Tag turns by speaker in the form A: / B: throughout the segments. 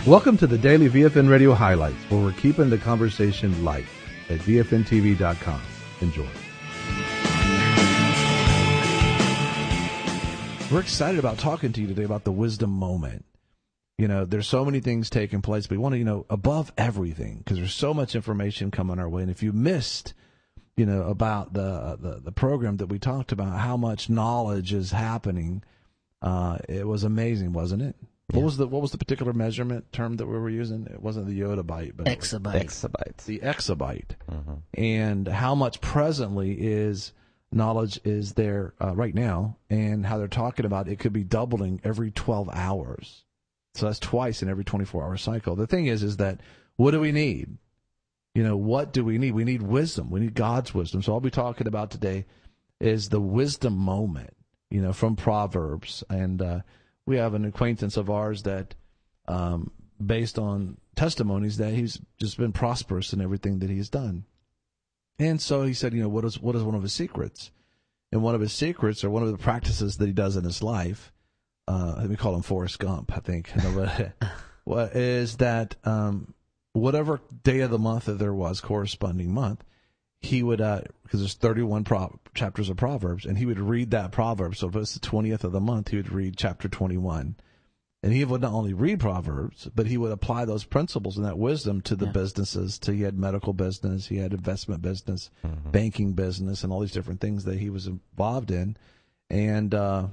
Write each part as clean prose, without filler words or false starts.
A: Welcome to the Daily VFN Radio Highlights, where we're keeping the conversation light at VFNTV.com. Enjoy. We're excited about talking to you today about the wisdom moment. You know, there's so many things taking place, but we want to, above everything, because there's so much information coming our way. And if you missed, about the program that we talked about, how much knowledge is happening, it was amazing, wasn't it? Yeah. What was the particular measurement term that we were using? It wasn't the yottabyte, but
B: exabyte.
A: The exabyte. Mm-hmm. And how much presently is knowledge is there right now, and how they're talking about it could be doubling every 12 hours. So that's twice in every 24-hour cycle. The thing is that what do we need? What do we need? We need wisdom. We need God's wisdom. So I'll be talking about today is the wisdom moment, from Proverbs. And we have an acquaintance of ours that, based on testimonies, that he's just been prosperous in everything that he's done. And so he said, what is one of his secrets? And one of his secrets, or one of the practices that he does in his life, we call him Forrest Gump, I think. What is that? Whatever day of the month that there was, corresponding month, he would, because there's 31 chapters of Proverbs, and he would read that proverb. So if it's the 20th of the month, he would read chapter 21. And he would not only read Proverbs, but he would apply those principles and that wisdom to the businesses. He had medical business, he had investment business, banking business, and all these different things that he was involved in. And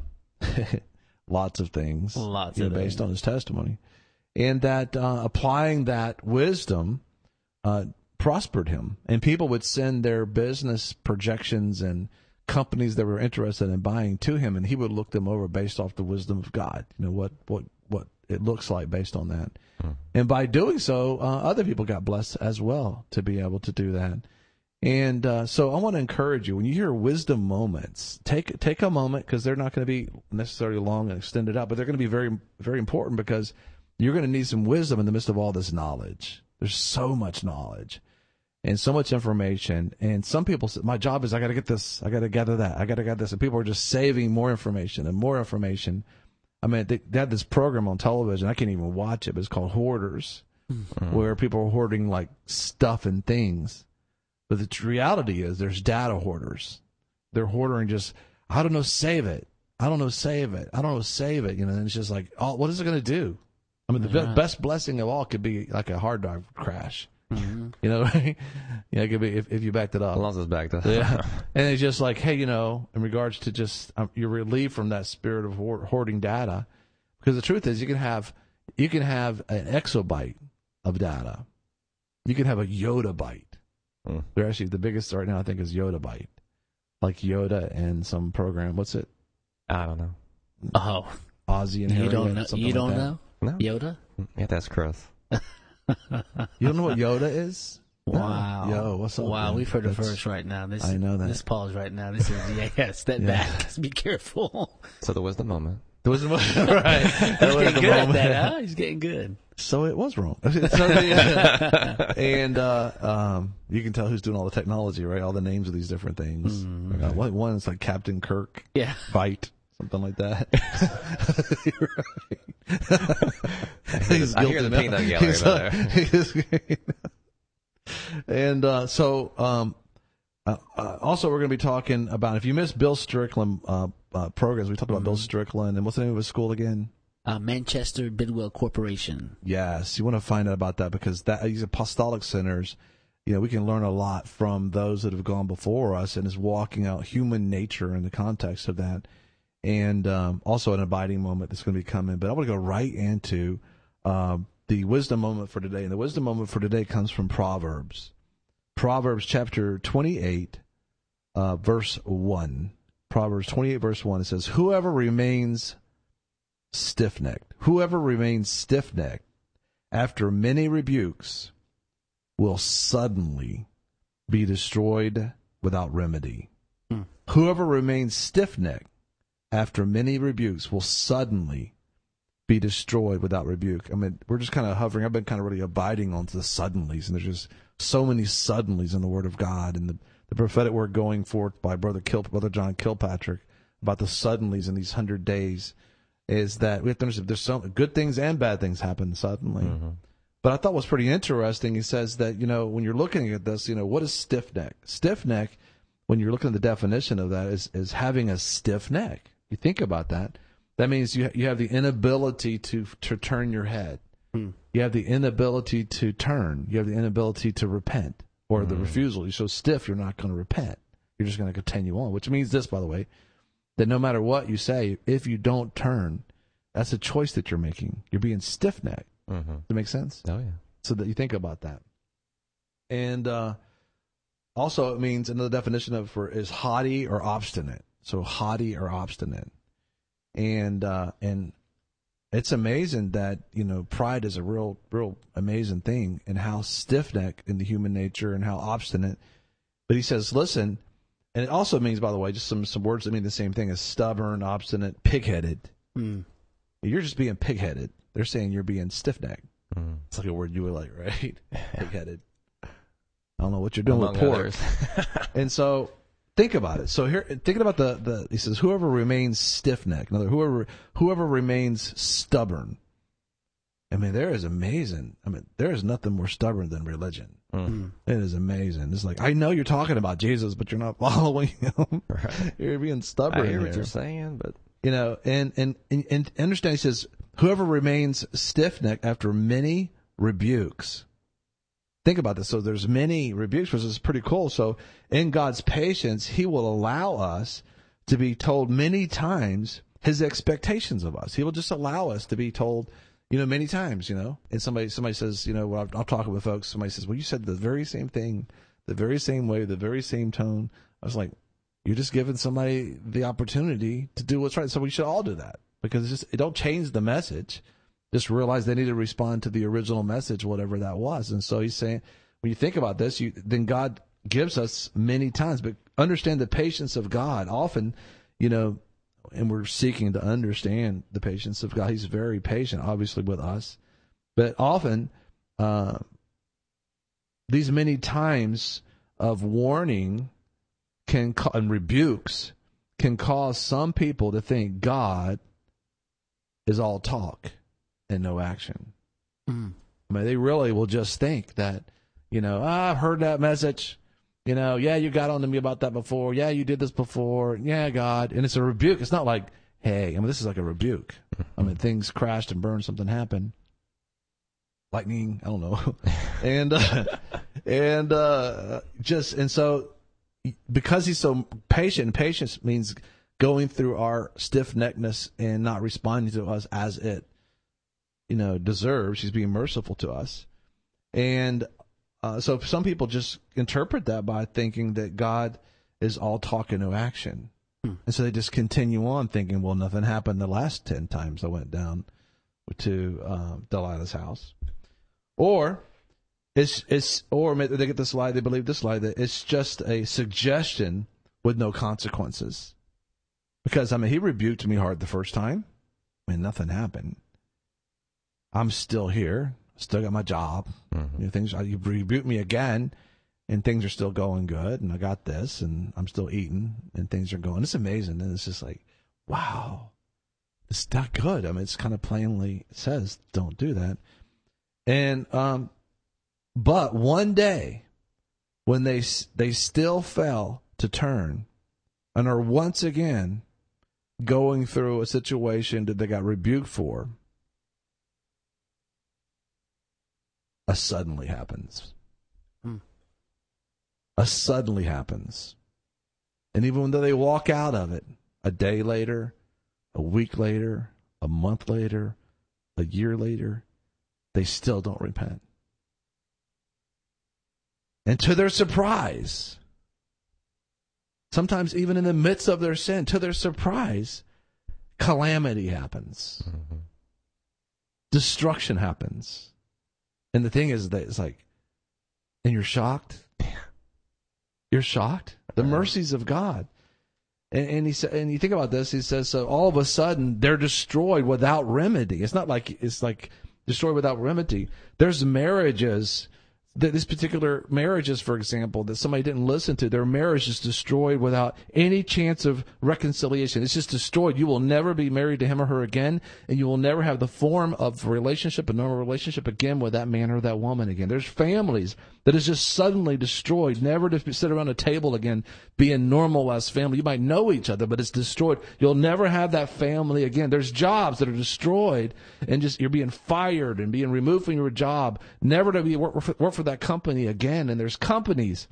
A: lots of things. Based on his testimony. And that applying that wisdom prospered him. And people would send their business projections and companies that were interested in buying to him, and he would look them over based off the wisdom of God. What it looks like based on that. And by doing so, other people got blessed as well to be able to do that. And so I want to encourage you, when you hear wisdom moments, take a moment, because they're not going to be necessarily long and extended out, but they're going to be very, very important, because you're going to need some wisdom in the midst of all this knowledge. There's so much knowledge and so much information. And some people say, my job is I got to get this, I got to gather that, I got to gather this. And people are just saving more information and more information. I mean, they had this program on television. I can't even watch it, but it's called Hoarders, where people are hoarding like stuff and things. But the reality is there's data hoarders. They're hoarding just, I don't know, save it. I don't know, save it. I don't know, save it. And it's just like, what is it going to do? I mean, the best blessing of all could be like a hard drive crash. Right? It could be if you backed it up.
B: As long as it's backed up.
A: Yeah. And it's just like, hey, in regards to just, you're relieved from that spirit of hoarding data. Because the truth is, you can have an exabyte of data. You can have a yottabyte. They're actually, the biggest right now, I think, is yottabyte. Like Yoda and some program. What's it?
B: I don't know.
A: Oh. Ozzy and Harry.
C: You don't know?
B: No.
C: Yoda?
B: Yeah, that's Chris.
A: You don't know what Yoda is?
C: Wow.
A: Yo, what's up?
C: Wow, we've heard it first right now.
A: I know that.
C: This pause right now. This is, step back. Let's be careful.
B: So the wisdom moment.
A: The wisdom moment, right.
C: He's getting good at that, huh? He's getting good.
A: So it was wrong. And you can tell who's doing all the technology, right? All the names of these different things. One is like Captain Kirk.
C: Yeah.
A: Bite. Something like that. He's
B: I hear the peanut gallery there.
A: And also we're going to be talking about, if you missed Bill Strickland programs, we talked about Bill Strickland, and what's the name of his school again?
C: Manchester Bidwell Corporation.
A: Yes, you want to find out about that, because these apostolic centers, we can learn a lot from those that have gone before us, and is walking out human nature in the context of that. And also an abiding moment that's going to be coming. But I want to go right into the wisdom moment for today. And the wisdom moment for today comes from Proverbs. Proverbs chapter 28, verse 1. Proverbs 28, verse 1. It says, whoever remains stiff-necked after many rebukes will suddenly be destroyed without remedy. Whoever remains stiff-necked after many rebukes will suddenly be destroyed without rebuke. I mean, we're just kind of hovering. I've been kind of really abiding on the suddenlies, and there's just so many suddenlies in the Word of God, and the prophetic word going forth by Brother John Kilpatrick about the suddenlies in these 100 days is that we have to understand there's some good things and bad things happen suddenly.
B: Mm-hmm.
A: But I thought was pretty interesting. He says that, when you're looking at this, what is stiff neck? Stiff neck, when you're looking at the definition of that, is having a stiff neck. You think about that. That means you have the inability to turn your head. You have the inability to turn. You have the inability to repent, or the refusal. You're so stiff, you're not going to repent. You're just going to continue on, which means this, by the way, that no matter what you say, if you don't turn, that's a choice that you're making. You're being stiff-necked.
B: Mm-hmm.
A: Does that make sense?
B: Oh, yeah.
A: So that you think about that. And also it means another definition of is haughty or obstinate. So haughty or obstinate. And it's amazing that, pride is a real amazing thing, and how stiff-necked in the human nature and how obstinate. But he says, listen, and it also means, by the way, just some words that mean the same thing as stubborn, obstinate, pig-headed. You're just being pig-headed. They're saying you're being stiff-necked. It's like a word you would like, right? Pig-headed. I don't know what you're doing with pork. And so think about it. So here, thinking about he says, whoever remains stiff-necked, in other words, whoever remains stubborn. I mean, there is nothing more stubborn than religion. It is amazing. It's like, I know you're talking about Jesus, but you're not following him. Right. You're being stubborn.
B: I hear what you're saying, but
A: and understand, he says, whoever remains stiff-necked after many rebukes. Think about this. So there's many rebukes, which is pretty cool. So in God's patience, he will allow us to be told many times his expectations of us. He will just allow us to be told, many times, and somebody says, when I'm talking with folks, somebody says, well, you said the very same thing, the very same way, the very same tone. I was like, you're just giving somebody the opportunity to do what's right. So we should all do that, because it don't change the message. Just realize they need to respond to the original message, whatever that was. And so he's saying, when you think about this, then God gives us many times, but understand the patience of God. Often, and we're seeking to understand the patience of God. He's very patient, obviously, with us. But often, these many times of warning and rebukes can cause some people to think God is all talk and no action. I mean, they really will just think that, I've heard that message. Yeah, you got on to me about that before. Yeah, you did this before. Yeah, God. And it's a rebuke. It's not like, hey, this is like a rebuke. Things crashed and burned, something happened. Lightning, I don't know. And so because he's so patient, and patience means going through our stiff-neckedness and not responding to us as it, deserves. He's being merciful to us. And so some people just interpret that by thinking that God is all talk and no action. And so they just continue on thinking, well, nothing happened the last 10 times I went down to Delilah's house. Or or they get this lie, they believe this lie, that it's just a suggestion with no consequences. Because, he rebuked me hard the first time. Nothing happened. I'm still here. Still got my job. You rebuked me again, and things are still going good, and I got this, and I'm still eating, and things are going. It's amazing, and it's just like, wow, it's not good. It's kind of plainly says, don't do that. And but one day, when they still fail to turn, and are once again going through a situation that they got rebuked for, a suddenly happens. A suddenly happens. And even when they walk out of it, a day later, a week later, a month later, a year later, they still don't repent. And to their surprise, sometimes even in the midst of their sin, to their surprise, calamity happens. Destruction happens. And the thing is that it's like, and you're shocked? You're shocked? The mercies of God. And he said, and you think about this, he says, so all of a sudden they're destroyed without remedy. It's not like, it's like destroyed without remedy. There's marriages this particular marriages, for example, that somebody didn't listen to, their marriage is destroyed without any chance of reconciliation. It's just destroyed. You will never be married to him or her again, and you will never have the form of relationship, a normal relationship again with that man or that woman again. There's families that is just suddenly destroyed, never to sit around a table again, being normal as family. You might know each other, but it's destroyed. You'll never have that family again. There's jobs that are destroyed, and just you're being fired and being removed from your job, never to be work for that company again. And there's companies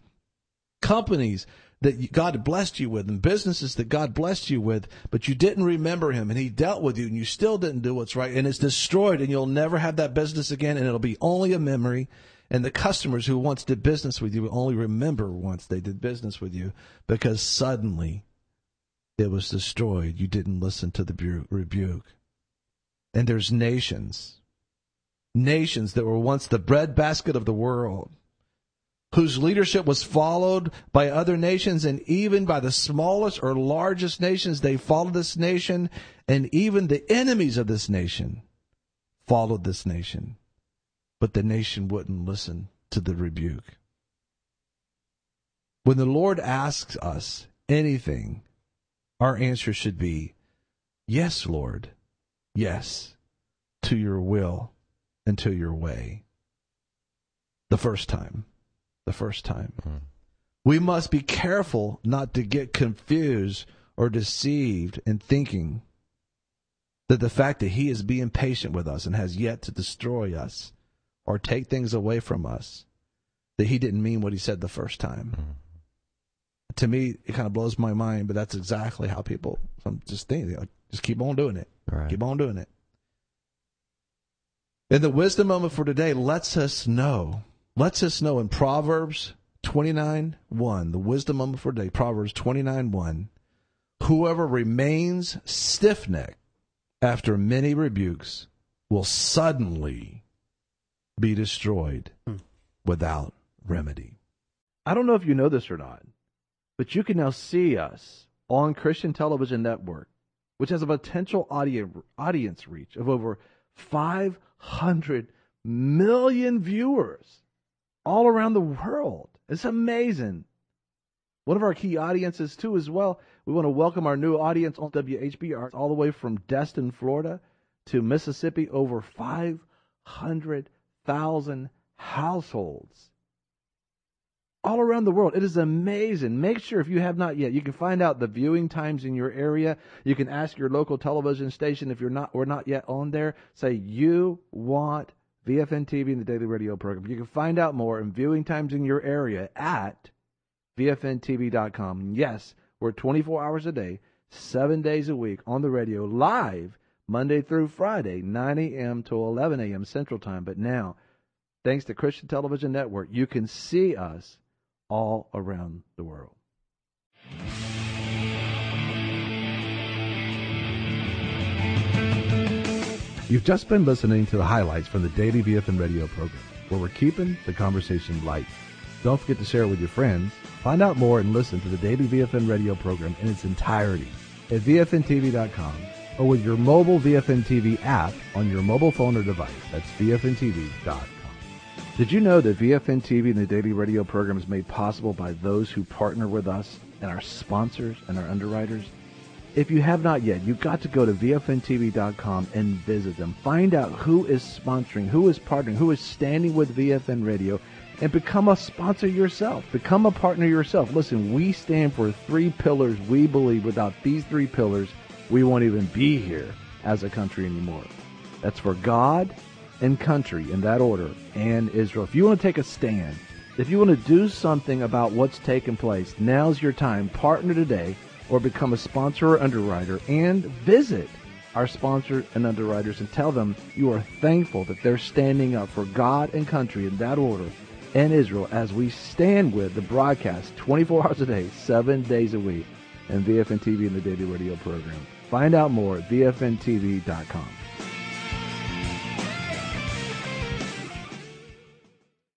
A: that God blessed you with, and businesses that God blessed you with, but you didn't remember him, and he dealt with you, and you still didn't do what's right, and it's destroyed, and you'll never have that business again, and it'll be only a memory. And the customers who once did business with you will only remember once they did business with you, because suddenly it was destroyed. You didn't listen to the rebuke. And there's nations that were once the breadbasket of the world, whose leadership was followed by other nations, and even by the smallest or largest nations. They followed this nation, and even the enemies of this nation followed this nation. But the nation wouldn't listen to the rebuke. When the Lord asks us anything, our answer should be, yes, Lord, yes, to your will and to your way. The first time. We must be careful not to get confused or deceived in thinking that the fact that he is being patient with us and has yet to destroy us or take things away from us, that he didn't mean what he said the first time. To me, it kind of blows my mind, but that's exactly how people just think. Like, just keep on doing it.
B: Right.
A: Keep on doing it. And the wisdom moment for today lets us know in Proverbs 29:1, the wisdom moment for today, Proverbs 29:1, whoever remains stiff-necked after many rebukes will suddenly be destroyed without remedy. I don't know if you know this or not, but you can now see us on Christian Television Network, which has a potential audience reach of over 500 million viewers all around the world. It's amazing. One of our key audiences, too, as well. We want to welcome our new audience on WHBR all the way from Destin, Florida to Mississippi, over 500,000 households all around the world. It is amazing. Make sure, if you have not yet, you can find out the viewing times in your area. You can ask your local television station if we're not yet on there. Say you want VFN TV and the Daily Radio program. You can find out more and viewing times in your area at VFNTV.com. Yes, we're 24 hours a day, 7 days a week on the radio, live Monday through Friday, 9 a.m. to 11 a.m. Central Time. But now, thanks to Christian Television Network, you can see us all around the world. You've just been listening to the highlights from the Daily VFN Radio program, where we're keeping the conversation light. Don't forget to share it with your friends. Find out more and listen to the Daily VFN Radio program in its entirety at VFNTV.com or with your mobile VFN TV app on your mobile phone or device. That's VFNTV.com. Did you know that VFN TV and the Daily Radio program is made possible by those who partner with us and our sponsors and our underwriters? If you have not yet, you've got to go to VFNTV.com and visit them. Find out who is sponsoring, who is partnering, who is standing with VFN Radio, and become a sponsor yourself. Become a partner yourself. Listen, we stand for 3 pillars. We believe without these 3 pillars, we won't even be here as a country anymore. That's for God and country, in that order, and Israel. If you want to take a stand, if you want to do something about what's taking place, now's your time. Partner today or become a sponsor or underwriter, and visit our sponsors and underwriters and tell them you are thankful that they're standing up for God and country in that order and Israel as we stand with the broadcast 24 hours a day, 7 days a week, and VFN TV and the Daily Radio program. Find out more at VFNTV.com.